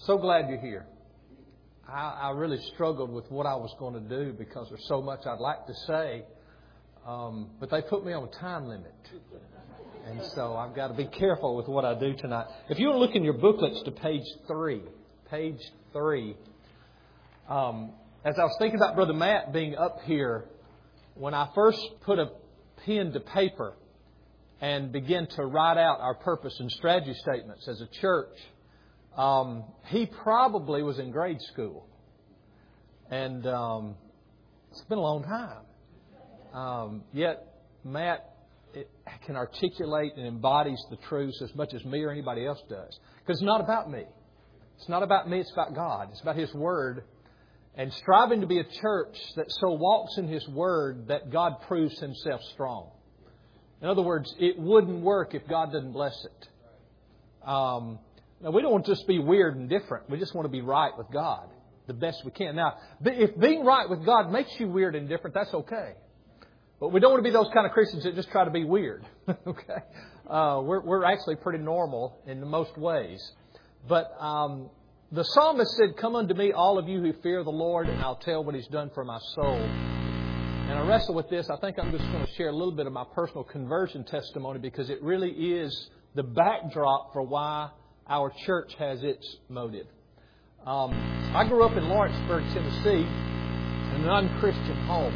So glad you're here. I really struggled with what I was going to do because there's so much I'd like to say. But they put me on a time limit. And so I've got to be careful with what I do tonight. If you want to look in your booklets to page 3. Page 3. As I was thinking about Brother Matt being up here, when I first put a pen to paper and began to write out our purpose and strategy statements as a church, he probably was in grade school. And it's been a long time. Yet Matt can articulate and embodies the truths as much as me or anybody else does. Because it's not about me. It's not about me, it's about God. It's about His Word. And striving to be a church that so walks in His Word that God proves Himself strong. In other words, it wouldn't work if God didn't bless it. Now, we don't want to just be weird and different. We just want to be right with God the best we can. Now, if being right with God makes you weird and different, that's okay. But we don't want to be those kind of Christians that just try to be weird. Okay? We're actually pretty normal in most ways. But the psalmist said, "Come unto me, all of you who fear the Lord, and I'll tell what He's done for my soul." And I wrestle with this. I think I'm just going to share a little bit of my personal conversion testimony because it really is the backdrop for why our church has its motive. I grew up in Lawrenceburg, Tennessee, in an un-Christian home.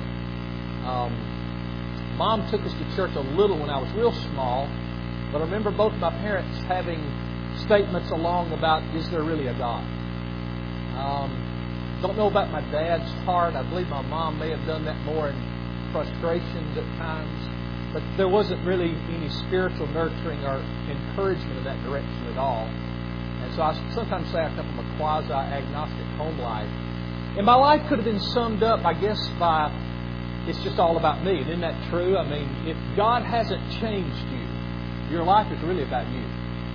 Mom took us to church a little when I was real small, but I remember both my parents having statements along about, is there really a God? Don't know about my dad's heart. I believe my mom may have done that more in frustrations at times. But there wasn't really any spiritual nurturing or encouragement in that direction at all. And so I sometimes say I come from a quasi-agnostic home life. And my life could have been summed up, I guess, by it's just all about me. Isn't that true? I mean, if God hasn't changed you, your life is really about you.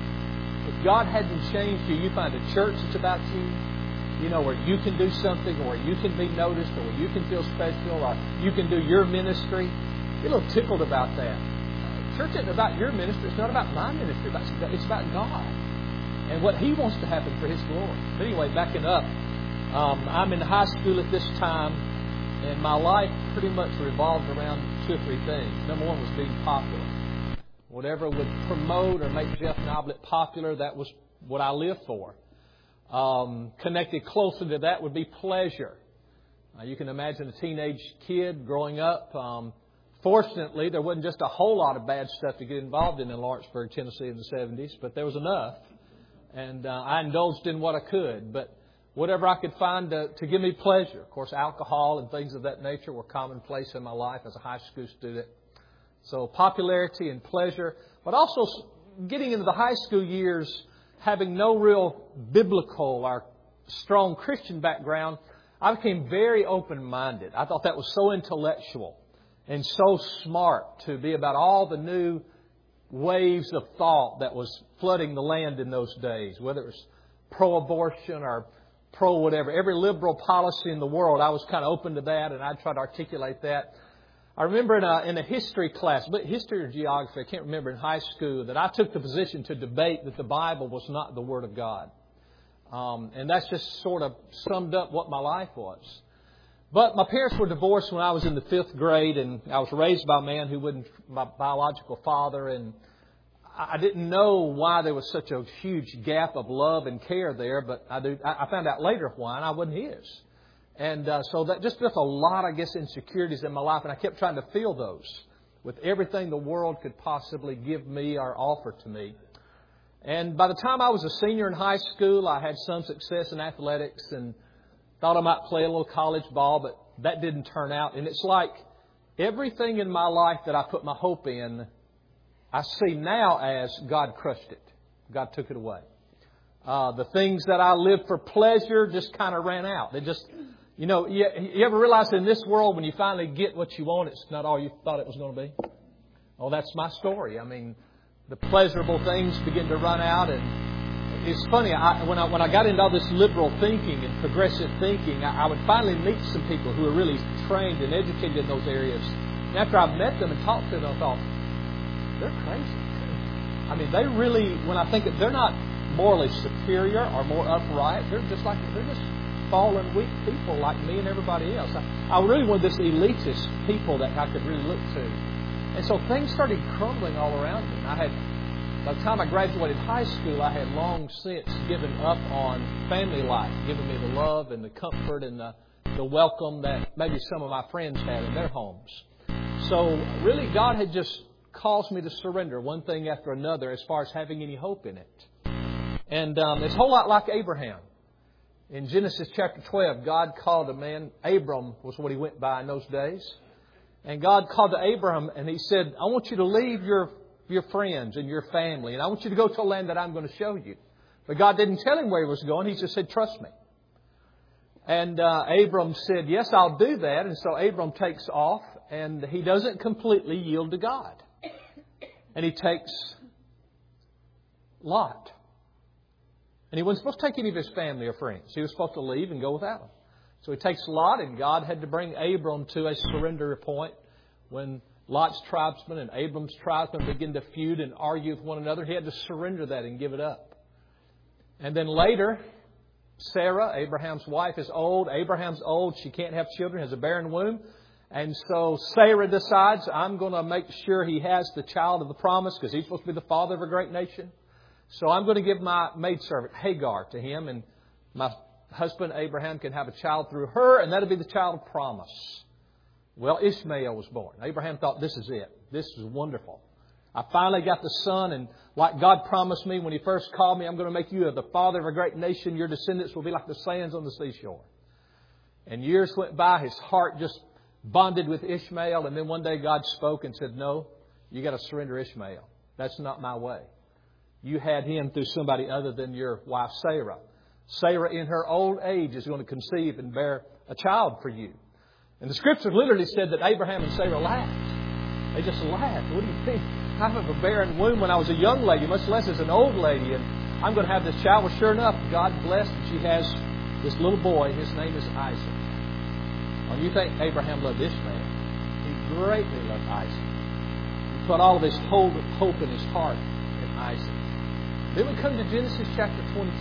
If God hadn't changed you, you find a church that's about you, where you can do something, or you can be noticed, or you can feel special, or you can do your ministry. You're a little tickled about that. Church isn't about your ministry. It's not about my ministry. It's about God and what He wants to happen for His glory. But anyway, backing up, I'm in high school at this time, and my life pretty much revolved around 2 or 3 things. Number one was being popular. Whatever would promote or make Jeff Noblet popular, that was what I lived for. Connected closely to that would be pleasure. You can imagine a teenage kid growing up. Fortunately, there wasn't just a whole lot of bad stuff to get involved in Lawrenceburg, Tennessee in the 70s, but there was enough. And I indulged in what I could. But whatever I could find to give me pleasure. Of course, alcohol and things of that nature were commonplace in my life as a high school student. So popularity and pleasure. But also getting into the high school years, having no real biblical or strong Christian background, I became very open-minded. I thought that was so intellectual and so smart to be about all the new waves of thought that was flooding the land in those days, whether it was pro-abortion or pro-whatever. Every liberal policy in the world, I was kind of open to that, and I'd try to articulate that. I remember in a history class, history or geography, I can't remember, in high school, that I took the position to debate that the Bible was not the Word of God. And that's just sort of summed up what my life was. But my parents were divorced when I was in the 5th grade, and I was raised by a man who wasn't my biological father, and I didn't know why there was such a huge gap of love and care there, but I found out later why, and I wasn't his. And so that just a lot, I guess, insecurities in my life, and I kept trying to fill those with everything the world could possibly give me or offer to me. And by the time I was a senior in high school, I had some success in athletics and thought I might play a little college ball, but that didn't turn out. And it's like everything in my life that I put my hope in, I see now as God crushed it. God took it away. The things that I lived for pleasure just kind of ran out. They just, you ever realize in this world when you finally get what you want, it's not all you thought it was going to be? Oh, that's my story. I mean, the pleasurable things begin to run out, and it's funny, when I got into all this liberal thinking and progressive thinking, I would finally meet some people who were really trained and educated in those areas. And after I met them and talked to them, I thought, they're crazy. I mean, they really, when I think that they're not morally superior or more upright. They're just fallen, weak people like me and everybody else. I really wanted this elitist people that I could really look to. And so things started crumbling all around me. By the time I graduated high school, I had long since given up on family life, giving me the love and the comfort and the welcome that maybe some of my friends had in their homes. So really God had just caused me to surrender one thing after another as far as having any hope in it. And it's a whole lot like Abraham. In Genesis chapter 12, God called a man, Abram was what he went by in those days. And God called to Abraham and He said, I want you to leave your friends and your family, and I want you to go to a land that I'm going to show you. But God didn't tell him where He was going. He just said, trust me. And Abram said, yes, I'll do that. And so Abram takes off, and he doesn't completely yield to God. And he takes Lot. And he wasn't supposed to take any of his family or friends. He was supposed to leave and go without them. So he takes Lot, and God had to bring Abram to a surrender point when Lot's tribesmen and Abram's tribesmen begin to feud and argue with one another. He had to surrender that and give it up. And then later, Sarah, Abraham's wife, is old. Abraham's old. She can't have children, has a barren womb. And so Sarah decides, I'm going to make sure he has the child of the promise because he's supposed to be the father of a great nation. So I'm going to give my maidservant Hagar to him, and my husband Abraham can have a child through her, and that'll be the child of promise. Well, Ishmael was born. Abraham thought, this is it. This is wonderful. I finally got the son, and like God promised me when He first called me, I'm going to make you the father of a great nation. Your descendants will be like the sands on the seashore. And years went by. His heart just bonded with Ishmael. And then one day God spoke and said, no, you got to surrender Ishmael. That's not my way. You had him through somebody other than your wife Sarah. Sarah in her old age is going to conceive and bear a child for you. And the Scripture literally said that Abraham and Sarah laughed. They just laughed. What do you think? I have a barren womb when I was a young lady, much less as an old lady. And I'm going to have this child. Well, sure enough, God blessed. And she has this little boy. His name is Isaac. Well, you think Abraham loved Ishmael. He greatly loved Isaac. He put all of his hope in his heart in Isaac. Then we come to Genesis chapter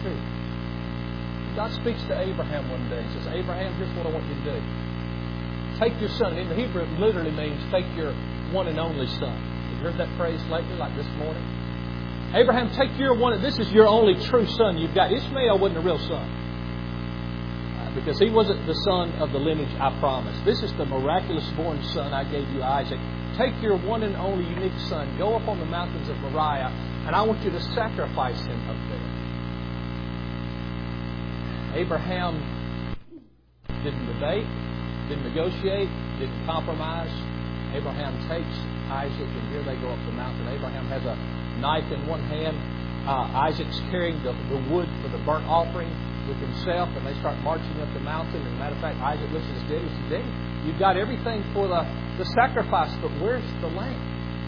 22. God speaks to Abraham one day. He says, Abraham, here's what I want you to do. Take your son. In the Hebrew, it literally means take your one and only son. Have you heard that phrase lately, like this morning? Abraham, take your one. This is your only true son you've got. Ishmael wasn't a real son. Because he wasn't the son of the lineage I promised. This is the miraculous born son I gave you, Isaac. Take your one and only unique son. Go up on the mountains of Moriah, and I want you to sacrifice him up there. Abraham didn't debate, didn't negotiate, didn't compromise. Abraham takes Isaac, and here they go up the mountain. Abraham has a knife in one hand. Isaac's carrying the wood for the burnt offering with himself, and they start marching up the mountain. And matter of fact, Isaac looks at his daddy and says, Daddy, you've got everything for the sacrifice, but where's the lamb?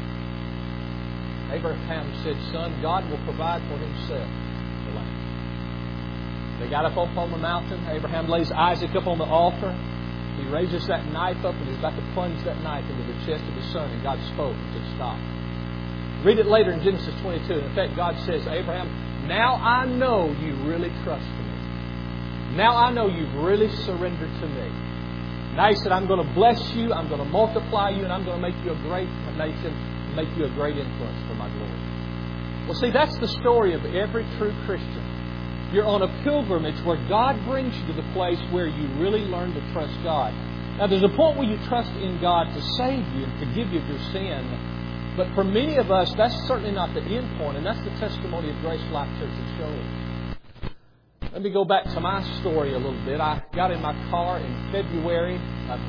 Abraham said, Son, God will provide for Himself the lamb. They got up on the mountain. Abraham lays Isaac up on the altar. He raises that knife up, and he's about to plunge that knife into the chest of his son, and God spoke and said, Stop. Read it later in Genesis 22. And in fact, God says, Abraham, now I know you really trust me. Now I know you've really surrendered to me. Now He said, I'm going to bless you, I'm going to multiply you, and I'm going to make you a great nation, make you a great influence for my glory. Well, see, that's the story of every true Christian. You're on a pilgrimage where God brings you to the place where you really learn to trust God. Now, there's a point where you trust in God to save you and forgive you of your sin. But for many of us, that's certainly not the end point, and that's the testimony of Grace Life Church in Shirley. Let me go back to my story a little bit. I got in my car in February of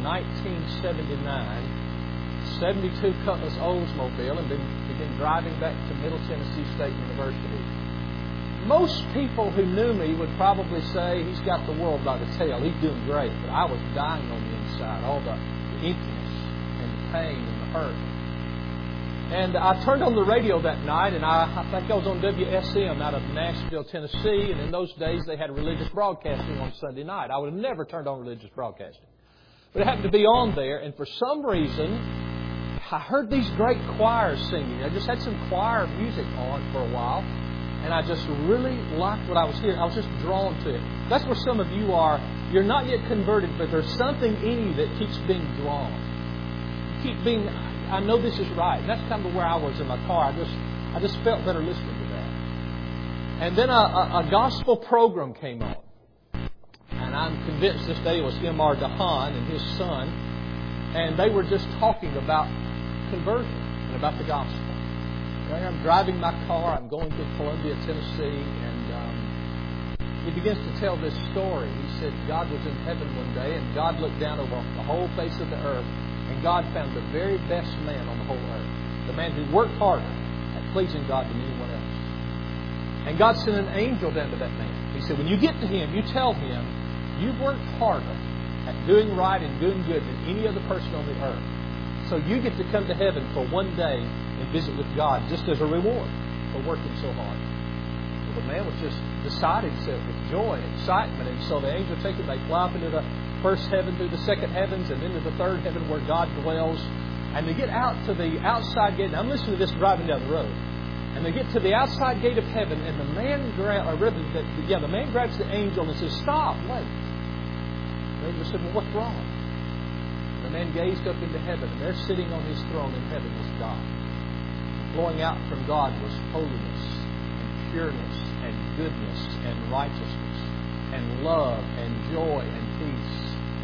1979, 72 Cutlass Oldsmobile, and began driving back to Middle Tennessee State University. Most people who knew me would probably say, he's got the world by the tail. He's doing great. But I was dying on the inside. All the emptiness and the pain and the hurt. And I turned on the radio that night, and I think I was on WSM out of Nashville, Tennessee. And in those days, they had religious broadcasting on Sunday night. I would have never turned on religious broadcasting. But it happened to be on there. And for some reason, I heard these great choirs singing. I just had some choir music on for a while. And I just really liked what I was hearing. I was just drawn to it. That's where some of you are. You're not yet converted, but there's something in you that keeps being drawn. Keep being, I know this is right. And that's kind of where I was in my car. I just felt better listening to that. And then a gospel program came on. And I'm convinced this day it was M.R. DeHaan and his son. And they were just talking about conversion and about the gospel. I'm driving my car. I'm going to Columbia, Tennessee. And he begins to tell this story. He said God was in heaven one day and God looked down over the whole face of the earth. And God found the very best man on the whole earth. The man who worked harder at pleasing God than anyone else. And God sent an angel down to that man. He said, when you get to him, you tell him, you've worked harder at doing right and doing good than any other person on the earth. So you get to come to heaven for one day and visit with God just as a reward for working so hard. Well, the man was just beside himself with joy and excitement. And so the angel take him, they fly up into the first heaven, through the second heavens, and into the third heaven where God dwells. And they get out to the outside gate. Now I'm listening to this driving down the road. And they get to the outside gate of heaven, and the man grabs the angel and says, "Stop, wait." The angel said, "Well, what's wrong?" And the man gazed up into heaven, and there sitting on his throne in heaven was God. Flowing out from God was holiness and pureness and goodness and righteousness and love and joy and peace.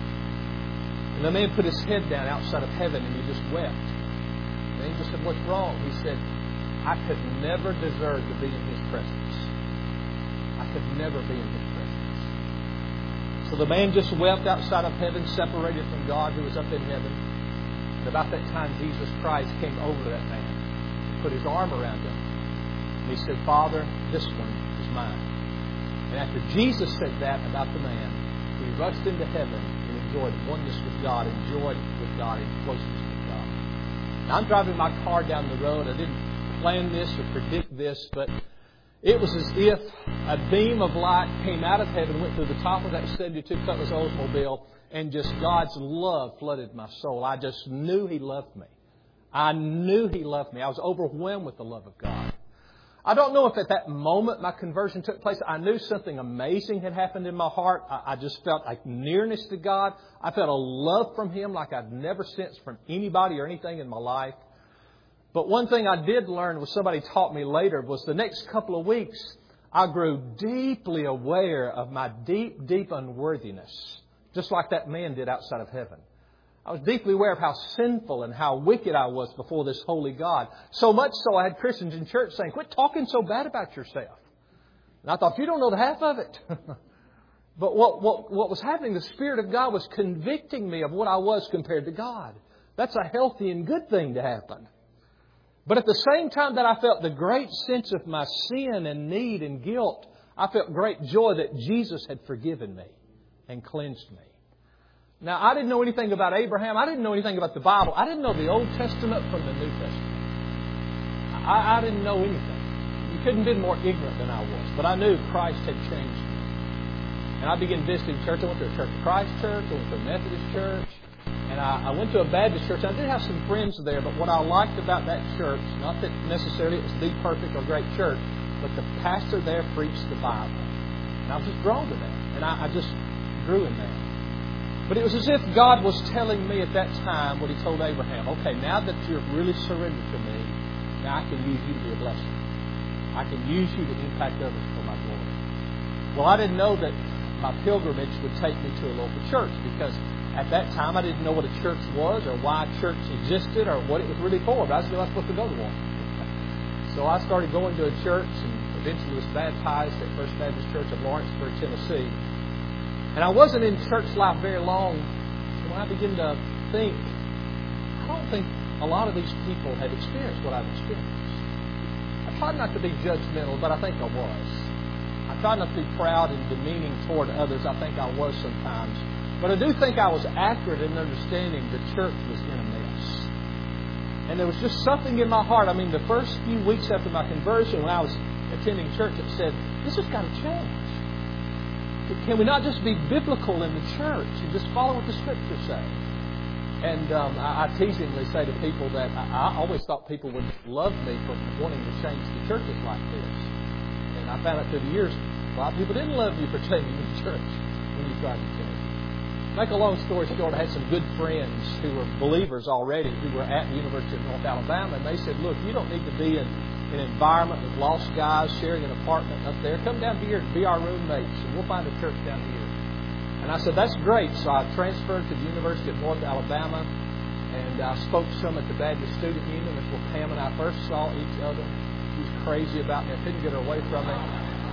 And the man put his head down outside of heaven and he just wept. The angel said, "What's wrong?" He said, "I could never deserve to be in His presence. I could never be in His presence." So the man just wept outside of heaven, separated from God who was up in heaven. And about that time, Jesus Christ came over to that man, put His arm around him, and He said, "Father, this one is mine." And after Jesus said that about the man, he rushed into heaven and enjoyed oneness with God, enjoyed with God, and closeness with God. Now, I'm driving my car down the road. I didn't plan this or predict this, but it was as if a beam of light came out of heaven, went through the top of that 72 Cutlass Oldsmobile, and just God's love flooded my soul. I just knew He loved me. I knew He loved me. I was overwhelmed with the love of God. I don't know if at that moment my conversion took place. I knew something amazing had happened in my heart. I just felt like nearness to God. I felt a love from Him like I'd never sensed from anybody or anything in my life. But one thing I did learn, was somebody taught me later, was the next couple of weeks, I grew deeply aware of my deep, deep unworthiness. Just like that man did outside of heaven. I was deeply aware of how sinful and how wicked I was before this holy God. So much so I had Christians in church saying, "Quit talking so bad about yourself." And I thought, you don't know the half of it. But what was happening, the Spirit of God was convicting me of what I was compared to God. That's a healthy and good thing to happen. But at the same time that I felt the great sense of my sin and need and guilt, I felt great joy that Jesus had forgiven me and cleansed me. Now, I didn't know anything about Abraham. I didn't know anything about the Bible. I didn't know the Old Testament from the New Testament. I didn't know anything. You couldn't have been more ignorant than I was. But I knew Christ had changed me. And I began visiting church. I went to a Church of Christ church. I went to a Methodist church. And I went to a Baptist church. I did have some friends there, but what I liked about that church, not that necessarily it was the perfect or great church, but the pastor there preached the Bible. And I was just drawn to that. And I just grew in that. But it was as if God was telling me at that time what He told Abraham. Okay, now that you've really surrendered to me, now I can use you to be a blessing. I can use you to impact others for my glory. Well, I didn't know that my pilgrimage would take me to a local church because at that time, I didn't know what a church was or why a church existed or what it was really for. But I just knew I was supposed to go to one. So I started going to a church and eventually was baptized at First Baptist Church of Lawrenceburg, Tennessee. And I wasn't in church life very long. And when I began to think, I don't think a lot of these people had experienced what I've experienced. I tried not to be judgmental, but I think I was. I tried not to be proud and demeaning toward others. I think I was sometimes. But I do think I was accurate in understanding the church was in a mess. And there was just something in my heart. I mean, the first few weeks after my conversion, when I was attending church, it said, this has got to change. Can we not just be biblical in the church and just follow what the Scriptures say? And I teasingly say to people that I always thought people would love me for wanting to change the churches like this. I found out through the years, a lot of people didn't love you for changing the church when you tried to change. Make a long story short, I had some good friends who were believers already who were at the University of North Alabama, and they said, look, you don't need to be in an environment with lost guys sharing an apartment up there. Come down here and be our roommates, and we'll find a church down here. And I said, that's great. So I transferred to the University of North Alabama, and I spoke some at the Baptist Student Union. That's where Pam and I first saw each other. She was crazy about me. I couldn't get her away from me.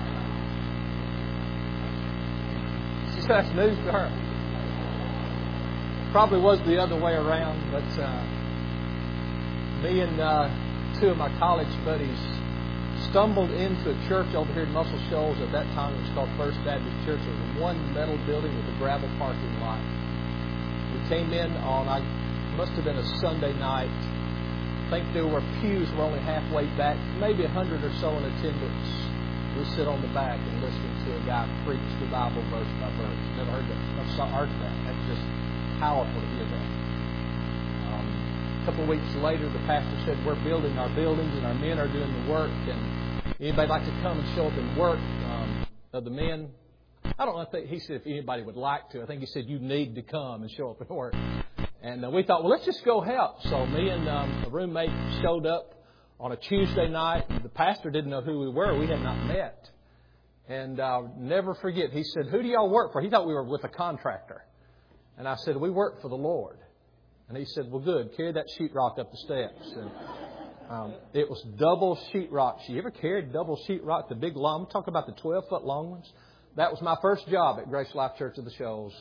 She said that's news to her. Probably was the other way around, but me and two of my college buddies stumbled into a church over here in Muscle Shoals. At that time, it was called First Baptist Church. It was one metal building with a gravel parking lot. We came in on, must have been a Sunday night. I think there were pews were only halfway back, maybe 100 or so in attendance. We sit on the back and listen to a guy preach the Bible verse by verse. Never heard that. Heard that. That's just powerful to hear that. A couple of weeks later, the pastor said, we're building our buildings and our men are doing the work. And anybody like to come and show up and work? The men, I don't know if he said if anybody would like to. I think he said you need to come and show up and work. And we thought, well, let's just go help. So me and a roommate showed up on a Tuesday night. The pastor didn't know who we were. We had not met. And I'll never forget, he said, who do y'all work for? He thought we were with a contractor. And I said, we work for the Lord. And he said, well, good. Carry that sheetrock up the steps. And it was double sheetrock. You ever carried double sheetrock, the big long? I'm talking about the 12-foot long ones. That was my first job at Grace Life Church of the Shoals.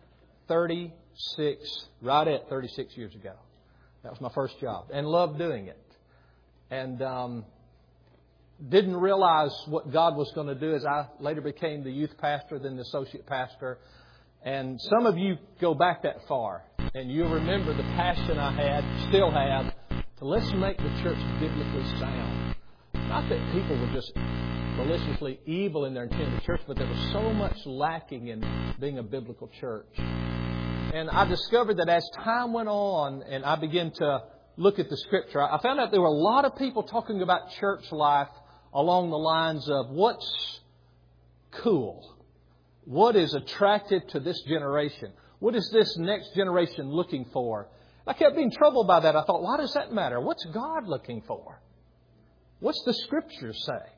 36 years ago. That was my first job. And loved doing it. And didn't realize what God was going to do as I later became the youth pastor, then the associate pastor. And some of you go back that far, and you'll remember the passion I had, still have, to let's make the church biblically sound. Not that people were just maliciously evil in their intent of the church, but there was so much lacking in being a biblical church. And I discovered that as time went on and I began to look at the Scripture, I found out there were a lot of people talking about church life along the lines of what's cool. What is attractive to this generation? What is this next generation looking for? I kept being troubled by that. I thought, why does that matter? What's God looking for? What's the Scriptures say?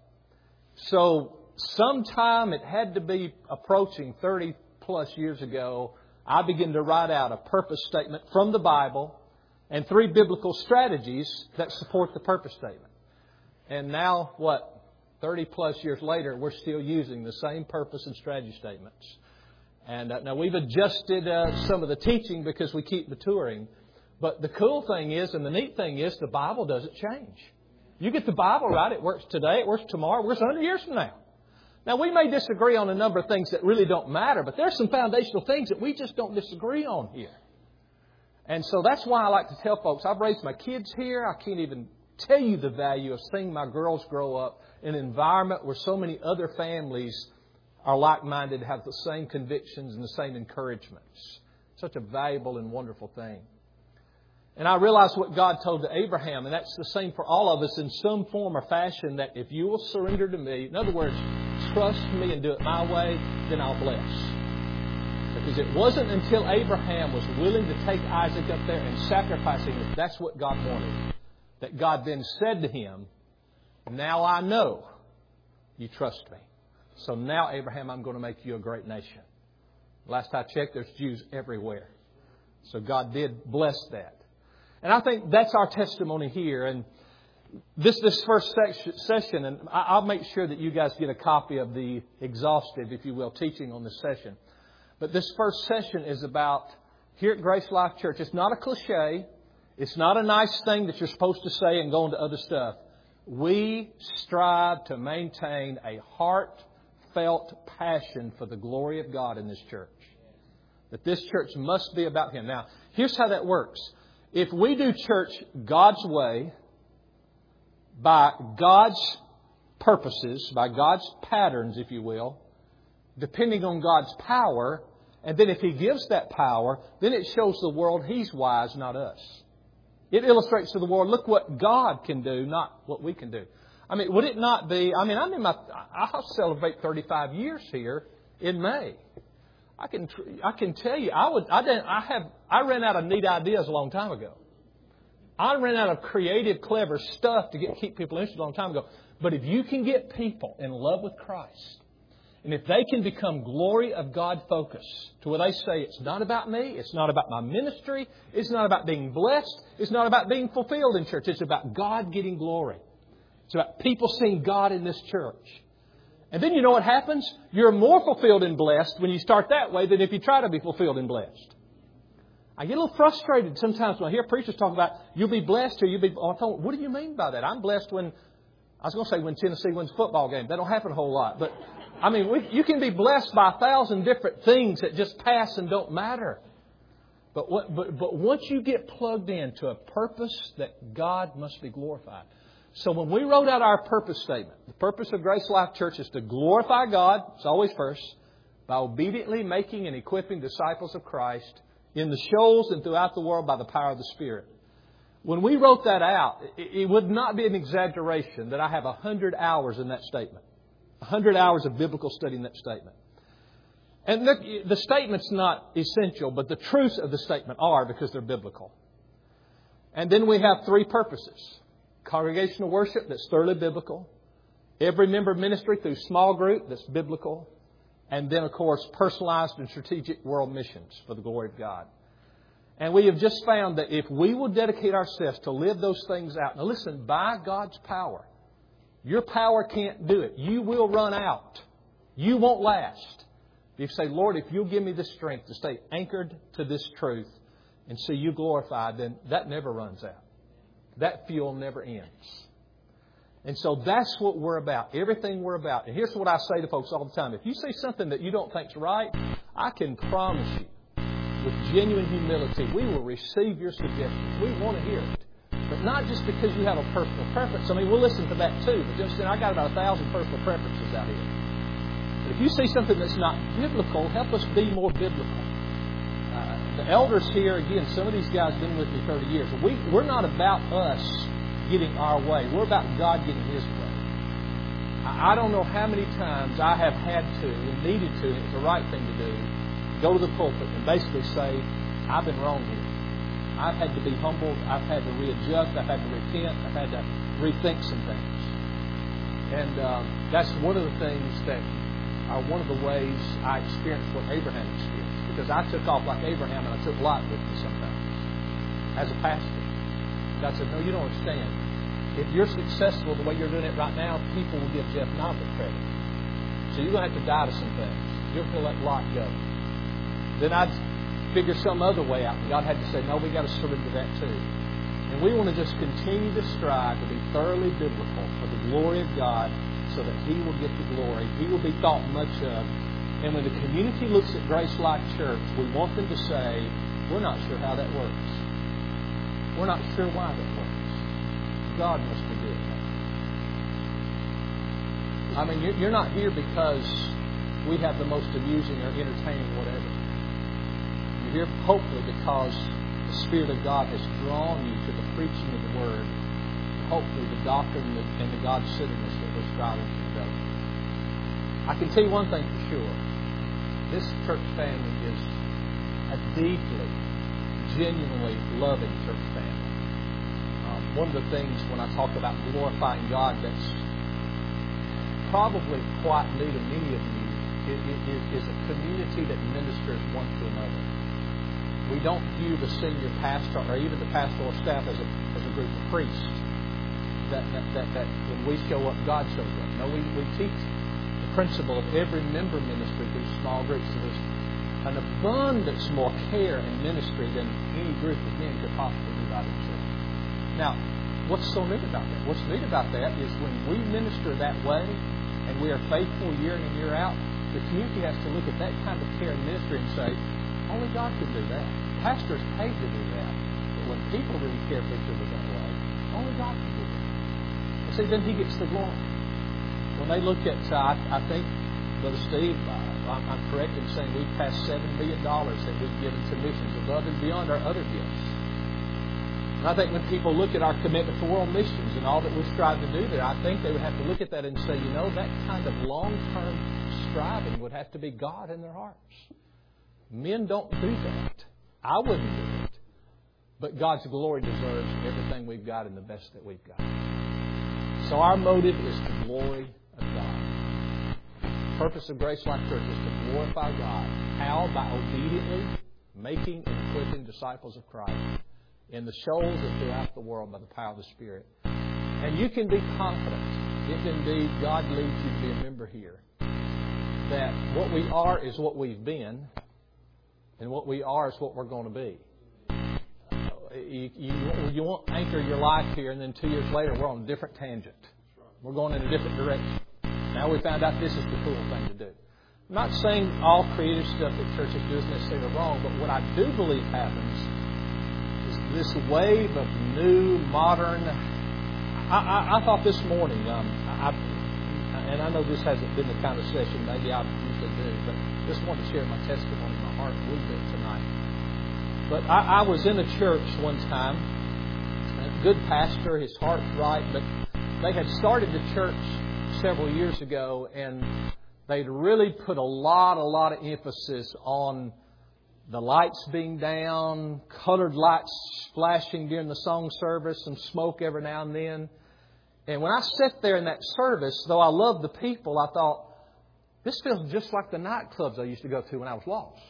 So sometime it had to be approaching 30 plus years ago, I began to write out a purpose statement from the Bible and 3 biblical strategies that support the purpose statement. And now, 30 plus years later, we're still using the same purpose and strategy statements. And now we've adjusted some of the teaching because we keep maturing. But the cool thing is, and the neat thing is, the Bible doesn't change. You get the Bible right, it works today, it works tomorrow, it works 100 years from now. Now, we may disagree on a number of things that really don't matter, but there's some foundational things that we just don't disagree on here. And so that's why I like to tell folks, I've raised my kids here. I can't even tell you the value of seeing my girls grow up in an environment where so many other families are like-minded, have the same convictions and the same encouragements. Such a valuable and wonderful thing. And I realized what God told to Abraham, and that's the same for all of us in some form or fashion, that if you will surrender to me, in other words, trust me and do it my way, then I'll bless. Because it wasn't until Abraham was willing to take Isaac up there and sacrifice him, that's what God wanted, that God then said to him, now I know you trust me. So now, Abraham, I'm going to make you a great nation. Last I checked, there's Jews everywhere. So God did bless that. And I think that's our testimony here. And this first session, and I'll make sure that you guys get a copy of the exhaustive, if you will, teaching on this session. But this first session is about, here at Grace Life Church, it's not a cliche. It's not a nice thing that you're supposed to say and go on to other stuff. We strive to maintain a heartfelt passion for the glory of God in this church. That this church must be about Him. Now, here's how that works. If we do church God's way, by God's purposes, by God's patterns, if you will, depending on God's power, and then if He gives that power, then it shows the world He's wise, not us. It illustrates to the world, look what God can do, not what we can do. I mean, would it not be? I mean, I'll celebrate 35 years here in May. I can tell you, I ran out of neat ideas a long time ago. I ran out of creative, clever stuff to keep people interested a long time ago. But if you can get people in love with Christ, and if they can become glory of God focused, to where they say, it's not about me, it's not about my ministry, it's not about being blessed, it's not about being fulfilled in church, it's about God getting glory. It's about people seeing God in this church. And then you know what happens? You're more fulfilled and blessed when you start that way than if you try to be fulfilled and blessed. I get a little frustrated sometimes when I hear preachers talk about, you'll be blessed or you'll be... What do you mean by that? I'm blessed when Tennessee wins a football game. That don't happen a whole lot. But, I mean, you can be blessed by 1,000 different things that just pass and don't matter. But once you get plugged into a purpose that God must be glorified. So when we wrote out our purpose statement, the purpose of Grace Life Church is to glorify God, it's always first, by obediently making and equipping disciples of Christ in the shoals and throughout the world by the power of the Spirit. When we wrote that out, it would not be an exaggeration that I have 100 hours in that statement. 100 hours of biblical study in that statement. And the statement's not essential, but the truths of the statement are because they're biblical. And then we have 3 purposes. Congregational worship, that's thoroughly biblical. Every member ministry through small group, that's biblical. And then, of course, personalized and strategic world missions for the glory of God. And we have just found that if we will dedicate ourselves to live those things out. Now listen, by God's power, your power can't do it. You will run out. You won't last. If you say, Lord, if you'll give me the strength to stay anchored to this truth and see you glorified, then that never runs out. That fuel never ends. And so that's what we're about. Everything we're about. And here's what I say to folks all the time. If you see something that you don't think's right, I can promise you, with genuine humility, we will receive your suggestions. We want to hear it. But not just because you have a personal preference. I mean, we'll listen to that too. But just I got about 1,000 personal preferences out here. But if you see something that's not biblical, help us be more biblical. The elders here, again, some of these guys have been with me 30 years. We're not about us getting our way. We're about God getting His way. I don't know how many times I have had to and needed to, and it's the right thing to do, go to the pulpit and basically say, I've been wrong here. I've had to be humbled. I've had to readjust. I've had to repent. I've had to rethink some things. And that's one of the things that are one of the ways I experienced what Abraham experienced. Because I took off like Abraham and I took Lot with me sometimes as a pastor. God said, no, you don't understand. If you're successful the way you're doing it right now, people will give Jeff not the credit. So you're going to have to die to some things. You'll feel let Lot go. Then I'd figure some other way out. And God had to say, no, we got to surrender that too. And we want to just continue to strive to be thoroughly biblical for the glory of God so that He will get the glory. He will be thought much of. And when the community looks at Grace Life Church, we want them to say, we're not sure how that works. We're not sure why that works. God must be doing that. I mean, you're not here because we have the most amusing or entertaining whatever. You're here hopefully because the Spirit of God has drawn you to the preaching of the Word. And hopefully the doctrine and the God-centeredness that we're striving to develop. I can tell you one thing for sure. This church family is a deeply, genuinely loving church family. One of the things when I talk about glorifying God that's probably quite new to many of you is a community that ministers one to another. We don't view the senior pastor or even the pastoral staff as a group of priests. That when we show up, God shows up. No, we teach principle of every member ministry through small groups. So there's an abundance more care and ministry than any group of men could possibly do by themselves. Now, what's so neat about that? What's neat about that is when we minister that way and we are faithful year in and year out, the community has to look at that kind of care and ministry and say, only God can do that. Pastors paid to do that. But when people really care for each other that way, only God can do that. And see, then He gets the glory. When they look at, I think, Brother Steve, I'm correct in saying we've passed $7 million that we've given to missions above and beyond our other gifts. And I think when people look at our commitment to world missions and all that we strive to do there, I think they would have to look at that and say, that kind of long-term striving would have to be God in their hearts. Men don't do that. I wouldn't do it. But God's glory deserves everything we've got and the best that we've got. So our motive is the glory of God. The purpose of Grace Life Church is to glorify God. How? By obediently making and equipping disciples of Christ in the shoals and throughout the world by the power of the Spirit. And you can be confident, if indeed God leads you to be a member here, that what we are is what we've been, and what we are is what we're going to be. You won't anchor your life here, and then 2 years later we're on a different tangent. We're going in a different direction. Now we found out this is the cool thing to do. I'm not saying all creative stuff that churches do is necessarily wrong, but what I do believe happens is this wave of new, modern... I thought this morning, and I know this hasn't been the kind of session maybe I usually do, but just wanted to share my testimony in my heart a little bit tonight. But I was in a church one time, a good pastor, his heart's right, but they had started the church several years ago, and they'd really put a lot of emphasis on the lights being down, colored lights flashing during the song service, and smoke every now and then. And when I sat there in that service, though I loved the people, I thought, this feels just like the nightclubs I used to go to when I was lost.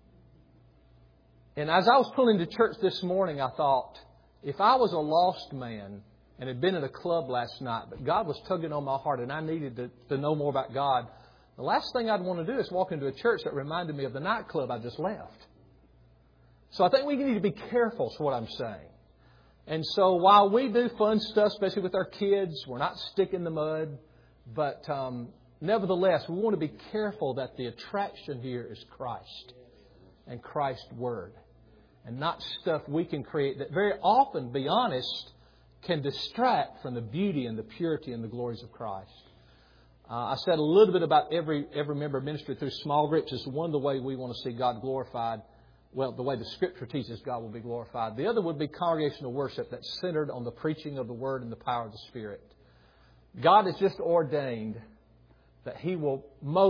And as I was pulling into church this morning, I thought, if I was a lost man and had been at a club last night, but God was tugging on my heart and I needed to know more about God, the last thing I'd want to do is walk into a church that reminded me of the nightclub I just left. So I think we need to be careful is what I'm saying. And so while we do fun stuff, especially with our kids, we're not sticking the mud. But nevertheless, we want to be careful that the attraction here is Christ and Christ's Word. And not stuff we can create that very often, be honest, can distract from the beauty and the purity and the glories of Christ. I said a little bit about every member ministry through small groups is one of the ways we want to see God glorified. Well, the way the Scripture teaches God will be glorified. The other would be congregational worship that's centered on the preaching of the Word and the power of the Spirit. God has just ordained that He will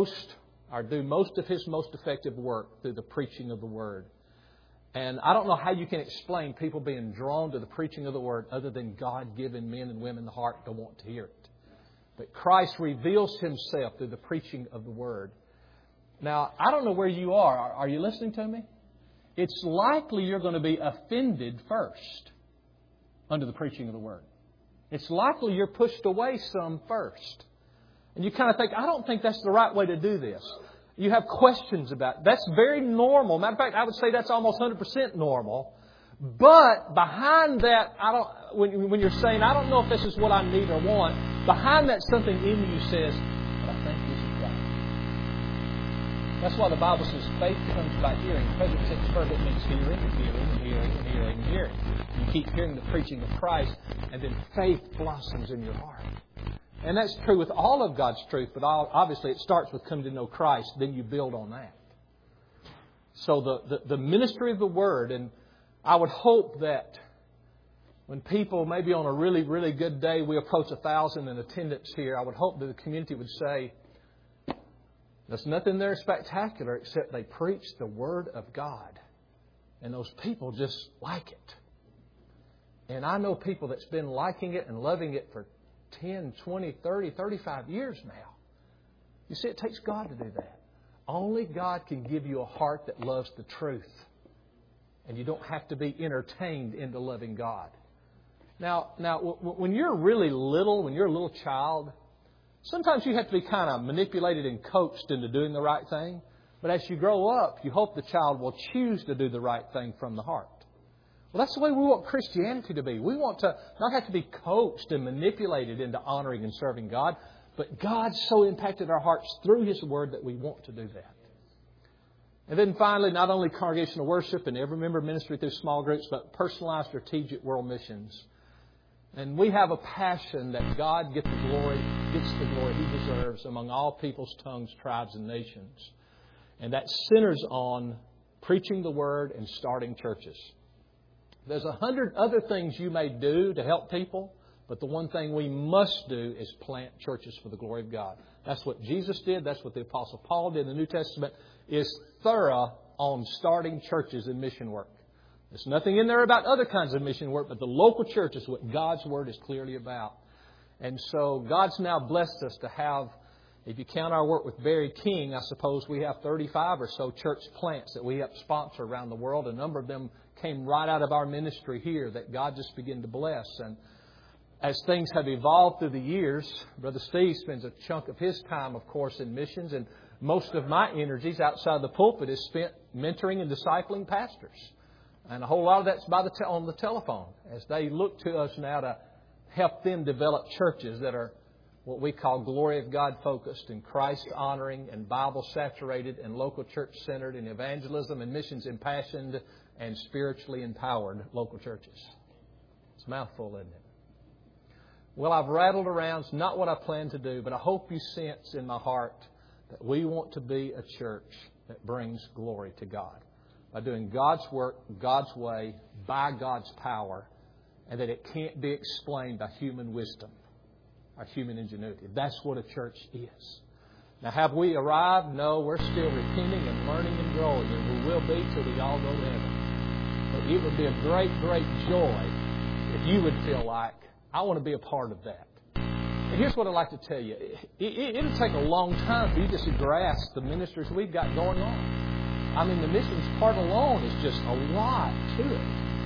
do most of His most effective work through the preaching of the Word. And I don't know how you can explain people being drawn to the preaching of the Word other than God giving men and women the heart to want to hear it. But Christ reveals Himself through the preaching of the Word. Now, I don't know where you are. Are you listening to me? It's likely you're going to be offended first under the preaching of the Word. It's likely you're pushed away some first. And you kind of think, I don't think that's the right way to do this. You have questions about it. That's very normal. Matter of fact, I would say that's almost 100% normal. But behind that, when you're saying, I don't know if this is what I need or want, behind that something in you says, but I think this is right. That's why the Bible says faith comes by hearing. Present tense verb, it means hearing and hearing and hearing and hearing and hearing. You keep hearing the preaching of Christ, and then faith blossoms in your heart. And that's true with all of God's truth, but obviously it starts with coming to know Christ, then you build on that. So the ministry of the Word, and I would hope that when people, maybe on a really, really good day, we approach 1,000 in attendance here, I would hope that the community would say, there's nothing there spectacular except they preach the Word of God. And those people just like it. And I know people that's been liking it and loving it for 10, 20, 30, 35 years now. You see, it takes God to do that. Only God can give you a heart that loves the truth. And you don't have to be entertained into loving God. Now, when you're really little, when you're a little child, sometimes you have to be kind of manipulated and coached into doing the right thing. But as you grow up, you hope the child will choose to do the right thing from the heart. Well, that's the way we want Christianity to be. We want to not have to be coached and manipulated into honoring and serving God, but God so impacted our hearts through His Word that we want to do that. And then finally, not only congregational worship and every member ministry through small groups, but personalized strategic world missions. And we have a passion that God gets the glory He deserves among all peoples, tongues, tribes, and nations. And that centers on preaching the Word and starting churches. There's 100 other things you may do to help people, but the one thing we must do is plant churches for the glory of God. That's what Jesus did. That's what the Apostle Paul did. The New Testament is thorough on starting churches and mission work. There's nothing in there about other kinds of mission work, but the local church is what God's Word is clearly about. And so God's now blessed us to have, if you count our work with Barry King, I suppose we have 35 or so church plants that we help sponsor around the world. A number of them came right out of our ministry here that God just began to bless. And as things have evolved through the years, Brother Steve spends a chunk of his time, of course, in missions. And most of my energies outside the pulpit is spent mentoring and discipling pastors. And a whole lot of that's on the telephone as they look to us now to help them develop churches that are what we call glory of God focused and Christ honoring and Bible saturated and local church centered and evangelism and missions impassioned and spiritually empowered local churches. It's a mouthful, isn't it? Well, I've rattled around. It's not what I plan to do, but I hope you sense in my heart that we want to be a church that brings glory to God by doing God's work, God's way, by God's power, and that it can't be explained by human wisdom or human ingenuity. That's what a church is. Now, have we arrived? No, we're still repenting and learning and growing, and we will be till we all go to heaven. But it would be a great, great joy if you would feel like, I want to be a part of that. And here's what I'd like to tell you. It'll take a long time for you just to grasp the ministries we've got going on. I mean, the missions part alone is just a lot to it.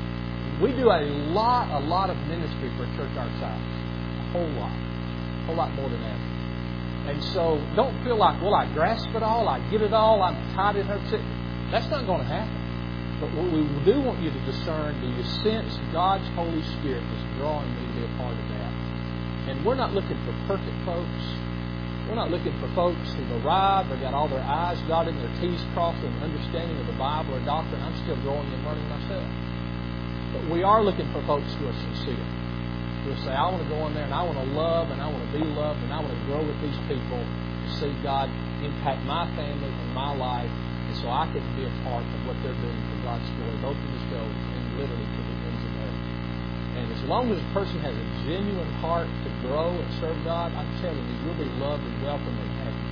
We do a lot of ministry for a church our size. A whole lot more than that. And so don't feel like, well, I grasp it all, I get it all, I'm tied in her. That's not going to happen. But what we do want you to discern, do you sense God's Holy Spirit is drawing me to be a part of that? And we're not looking for perfect folks. We're not looking for folks who've arrived or got all their I's dotted and their T's crossed in understanding of the Bible or doctrine. I'm still growing and learning myself. But we are looking for folks who are sincere. Who will say, I want to go in there and I want to love and I want to be loved and I want to grow with these people to see God impact my family and my life. And so I can be a part of what they're doing for God's glory, both in this world and literally to the ends of the earth. And as long as a person has a genuine heart to grow and serve God, I'm telling you, you'll be loved and welcomed and happy.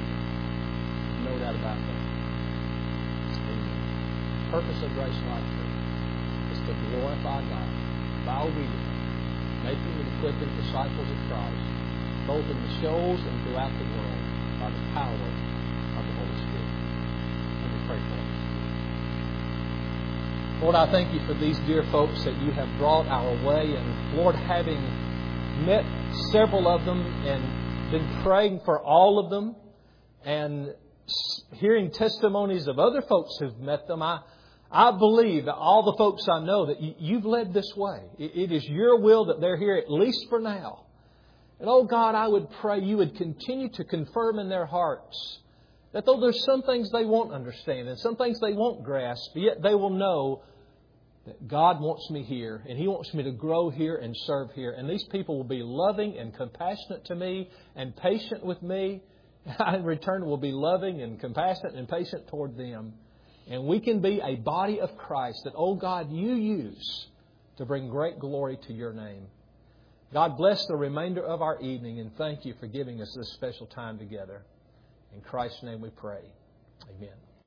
No doubt about that. The purpose of Grace Life Church is to glorify God by obedience, making and equipping disciples of Christ, both in the shoals and throughout the world, by the power of the Holy Spirit. Let me pray for us. Lord, I thank you for these dear folks that you have brought our way. And Lord, having met several of them and been praying for all of them and hearing testimonies of other folks who've met them, I believe that all the folks I know that you've led this way. It is your will that they're here, at least for now. And oh God, I would pray you would continue to confirm in their hearts that though there's some things they won't understand and some things they won't grasp, yet they will know that God wants me here and He wants me to grow here and serve here. And these people will be loving and compassionate to me and patient with me. I in return will be loving and compassionate and patient toward them. And we can be a body of Christ that, oh God, you use to bring great glory to your name. God bless the remainder of our evening and thank you for giving us this special time together. In Christ's name we pray. Amen.